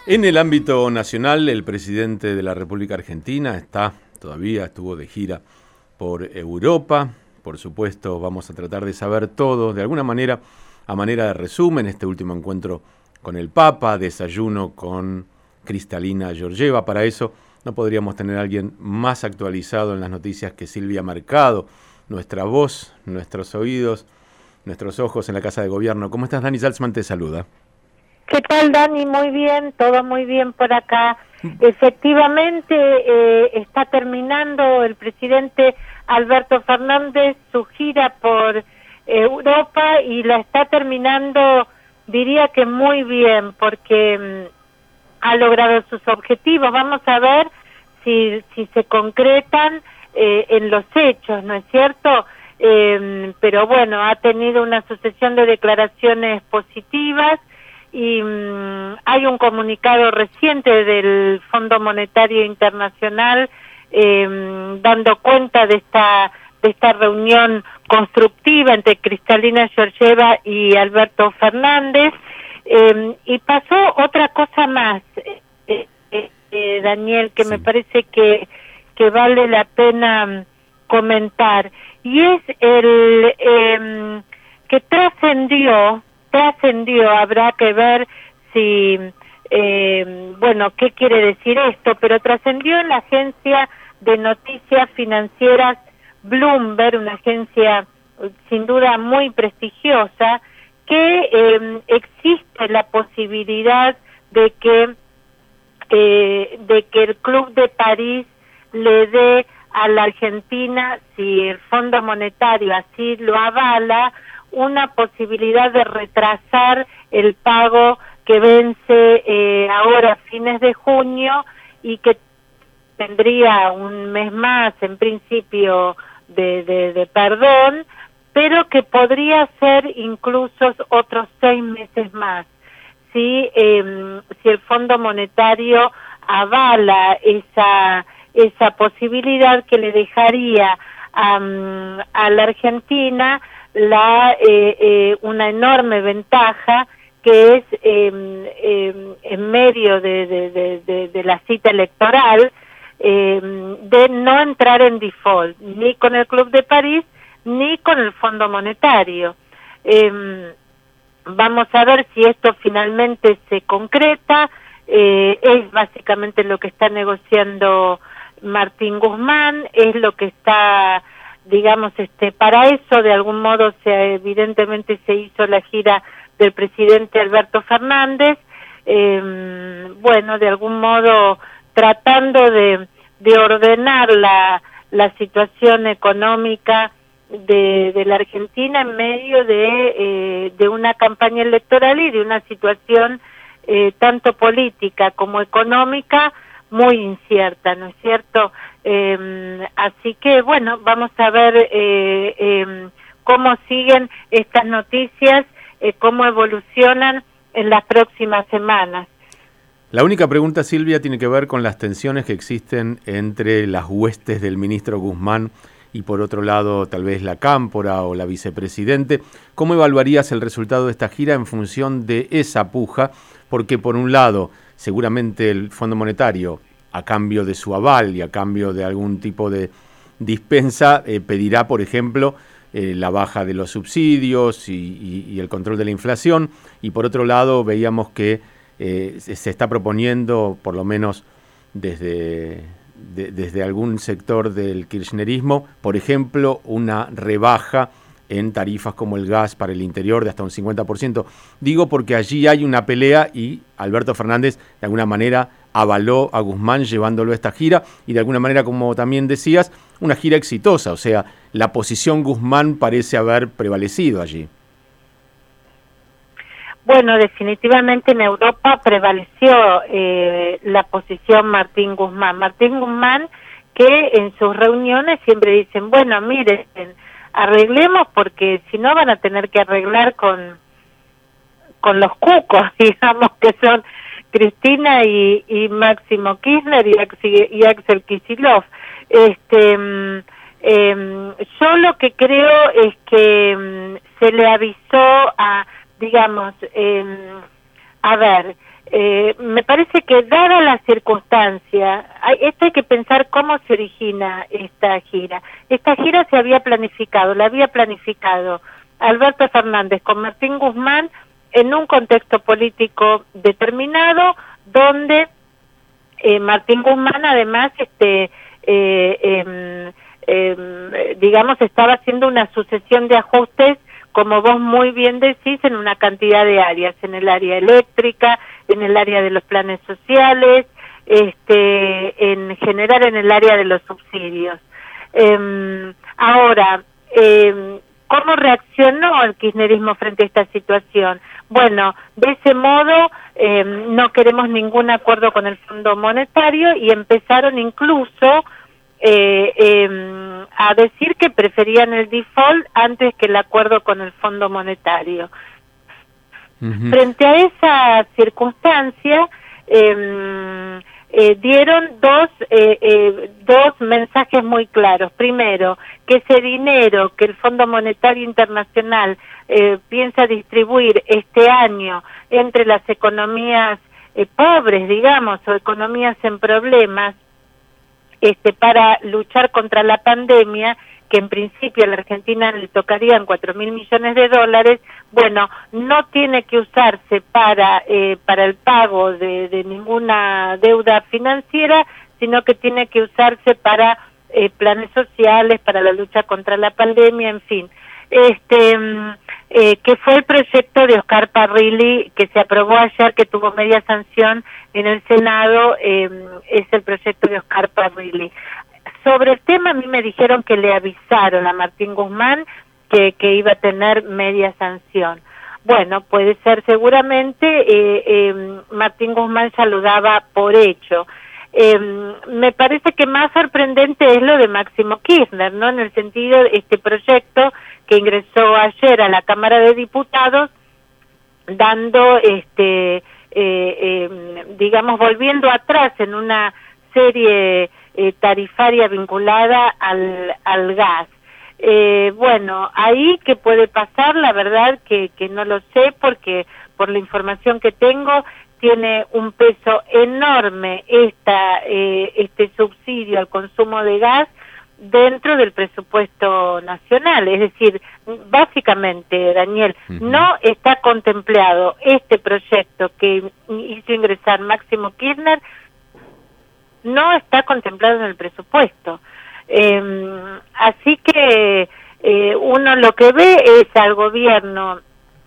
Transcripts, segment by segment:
En el ámbito nacional, el presidente de la República Argentina estuvo de gira por Europa. Por supuesto, vamos a tratar de saber todo, de alguna manera, a manera de resumen, este último encuentro con el Papa, desayuno con Kristalina Georgieva. Para eso no podríamos tener a alguien más actualizado en las noticias que Silvia Mercado, nuestra voz, nuestros oídos, nuestros ojos en la Casa de Gobierno. ¿Cómo estás, Dani Salzman? Te saluda. ¿Qué tal, Dani? Muy bien, todo muy bien por acá. Efectivamente, está terminando el presidente Alberto Fernández su gira por Europa y la está terminando, diría que muy bien, porque ha logrado sus objetivos. Vamos a ver si se concretan en los hechos, ¿no es cierto? Pero bueno, ha tenido una sucesión de declaraciones positivas. Y hay un comunicado reciente del Fondo Monetario Internacional dando cuenta de esta reunión constructiva entre Kristalina Georgieva y Alberto Fernández. Y pasó otra cosa más, Daniel, que sí, me parece que vale la pena comentar, y es el que trascendió, habrá que ver si, qué quiere decir esto, pero trascendió en la agencia de noticias financieras Bloomberg, una agencia sin duda muy prestigiosa, que existe la posibilidad de que el Club de París le dé a la Argentina, si el Fondo Monetario así lo avala, una posibilidad de retrasar el pago que vence ahora a fines de junio y que tendría un mes más en principio de perdón, pero que podría ser incluso otros 6 meses más si el Fondo Monetario avala esa posibilidad que le dejaría a la Argentina una enorme ventaja, que es en medio de la cita electoral, de no entrar en default ni con el Club de París ni con el Fondo Monetario. Vamos a ver si esto finalmente se concreta. Es básicamente lo que está negociando Martín Guzmán, es lo que está, digamos, para eso de algún modo evidentemente se hizo la gira del presidente Alberto Fernández, de algún modo tratando de ordenar la situación económica de la Argentina en medio de una campaña electoral y de una situación tanto política como económica muy incierta, ¿no es cierto? Así que, vamos a ver cómo siguen estas noticias, cómo evolucionan en las próximas semanas. La única pregunta, Silvia, tiene que ver con las tensiones que existen entre las huestes del ministro Guzmán y, por otro lado, tal vez la Cámpora o la vicepresidente. ¿Cómo evaluarías el resultado de esta gira en función de esa puja? Porque, por un lado, seguramente el Fondo Monetario, a cambio de su aval y a cambio de algún tipo de dispensa, pedirá, por ejemplo, la baja de los subsidios y el control de la inflación. Y por otro lado, veíamos que se está proponiendo, por lo menos desde algún sector del kirchnerismo, por ejemplo, una rebaja en tarifas como el gas para el interior de hasta un 50%. Digo porque allí hay una pelea y Alberto Fernández de alguna manera avaló a Guzmán llevándolo a esta gira y de alguna manera, como también decías, una gira exitosa. O sea, la posición Guzmán parece haber prevalecido allí. Bueno, definitivamente en Europa prevaleció la posición Martín Guzmán. Martín Guzmán, que en sus reuniones siempre dicen, miren, arreglemos porque si no van a tener que arreglar con los cucos, digamos, que son Cristina y Máximo Kirchner y Axel Kicillof. Yo lo que creo es que se le avisó a, digamos, a ver, me parece que dada la circunstancia, esto hay que pensar cómo se origina esta gira. Esta gira se había planificado, la había planificado Alberto Fernández con Martín Guzmán en un contexto político determinado, donde Martín Guzmán además digamos estaba haciendo una sucesión de ajustes, como vos muy bien decís, en una cantidad de áreas, en el área eléctrica, en el área de los planes sociales, en general en el área de los subsidios. Ahora, ¿cómo reaccionó el kirchnerismo frente a esta situación? Bueno, de ese modo no queremos ningún acuerdo con el Fondo Monetario y empezaron incluso a decir que preferían el default antes que el acuerdo con el Fondo Monetario. Frente a esa circunstancia, dieron dos mensajes muy claros. Primero, que ese dinero que el Fondo Monetario Internacional piensa distribuir este año entre las economías pobres, digamos, o economías en problemas, para luchar contra la pandemia, que en principio a la Argentina le tocarían 4.000 millones de dólares, bueno, no tiene que usarse para el pago de ninguna deuda financiera, sino que tiene que usarse para planes sociales, para la lucha contra la pandemia, en fin. Que fue el proyecto de Oscar Parrilli, que se aprobó ayer, que tuvo media sanción en el Senado, es el proyecto de Oscar Parrilli. Sobre el tema, a mí me dijeron que le avisaron a Martín Guzmán que iba a tener media sanción. Bueno, puede ser seguramente, Martín Guzmán ya lo daba por hecho. Me parece que más sorprendente es lo de Máximo Kirchner, ¿no? En el sentido de este proyecto que ingresó ayer a la Cámara de Diputados, dando, digamos, volviendo atrás en una serie tarifaria vinculada al gas. Bueno, ahí ¿qué puede pasar? La verdad que no lo sé, porque por la información que tengo tiene un peso enorme este subsidio al consumo de gas dentro del presupuesto nacional. Es decir, básicamente, Daniel, no está contemplado este proyecto que hizo ingresar Máximo Kirchner, no está contemplado en el presupuesto. Así que uno lo que ve es al gobierno,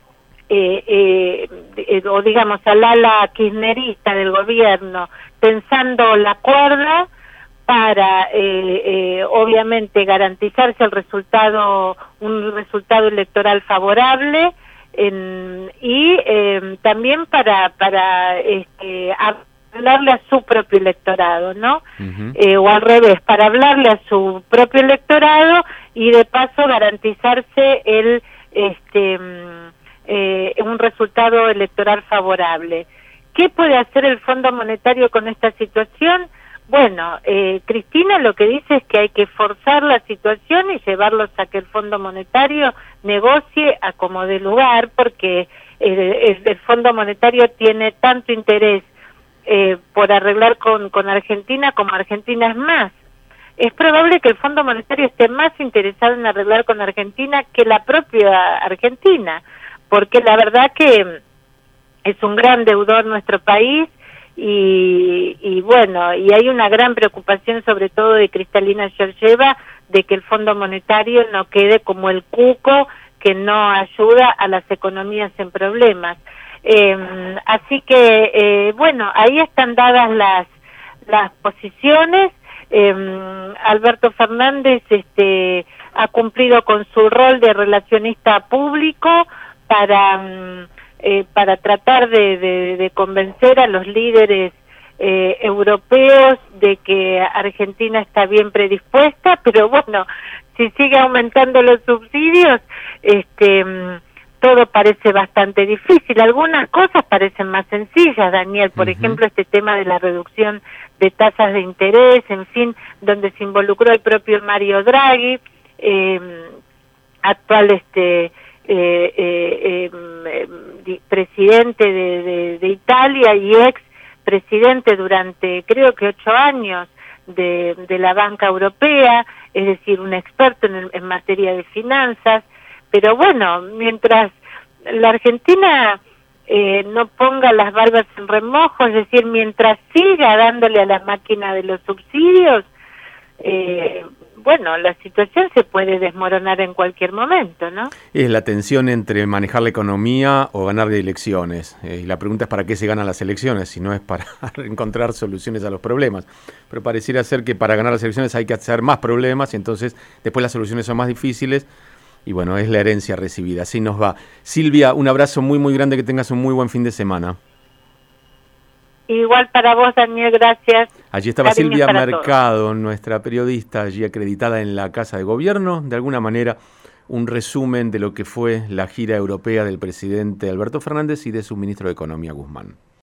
o digamos al ala kirchnerista del gobierno, tensando la cuerda para obviamente garantizarse un resultado electoral favorable, y también para hablarle a su propio electorado, ¿no? O al revés, para hablarle a su propio electorado y de paso garantizarse un resultado electoral favorable. ¿Qué puede hacer el Fondo Monetario con esta situación? Bueno, Cristina lo que dice es que hay que forzar la situación y llevarlos a que el Fondo Monetario negocie a como dé lugar, porque el Fondo Monetario tiene tanto interés por arreglar con Argentina como Argentina es más. Es probable que el Fondo Monetario esté más interesado en arreglar con Argentina que la propia Argentina, porque la verdad que es un gran deudor nuestro país, y bueno, y hay una gran preocupación sobre todo de Cristalina Georgieva de que el Fondo Monetario no quede como el cuco que no ayuda a las economías en problemas. Así que, bueno, ahí están dadas las posiciones. Alberto Fernández ha cumplido con su rol de relacionista público para tratar de convencer a los líderes europeos de que Argentina está bien predispuesta, pero bueno, si sigue aumentando los subsidios, todo parece bastante difícil. Algunas cosas parecen más sencillas, Daniel, por ejemplo, este tema de la reducción de tasas de interés, en fin, donde se involucró el propio Mario Draghi, actual presidente de Italia y ex presidente durante creo que 8 años de la banca europea, es decir, un experto en materia de finanzas. Pero bueno, mientras la Argentina no ponga las barbas en remojo, es decir, mientras siga dándole a la máquina de los subsidios, bueno, la situación se puede desmoronar en cualquier momento, ¿no? Es la tensión entre manejar la economía o ganar de elecciones. Y la pregunta es para qué se ganan las elecciones, si no es para encontrar soluciones a los problemas. Pero pareciera ser que para ganar las elecciones hay que hacer más problemas y entonces después las soluciones son más difíciles. Y bueno, es la herencia recibida, así nos va. Silvia, un abrazo muy, muy grande, que tengas un muy buen fin de semana. Igual para vos, Daniel, gracias. Allí estaba Silvia Mercado, nuestra periodista allí acreditada en la Casa de Gobierno. De alguna manera, un resumen de lo que fue la gira europea del presidente Alberto Fernández y de su ministro de Economía, Guzmán.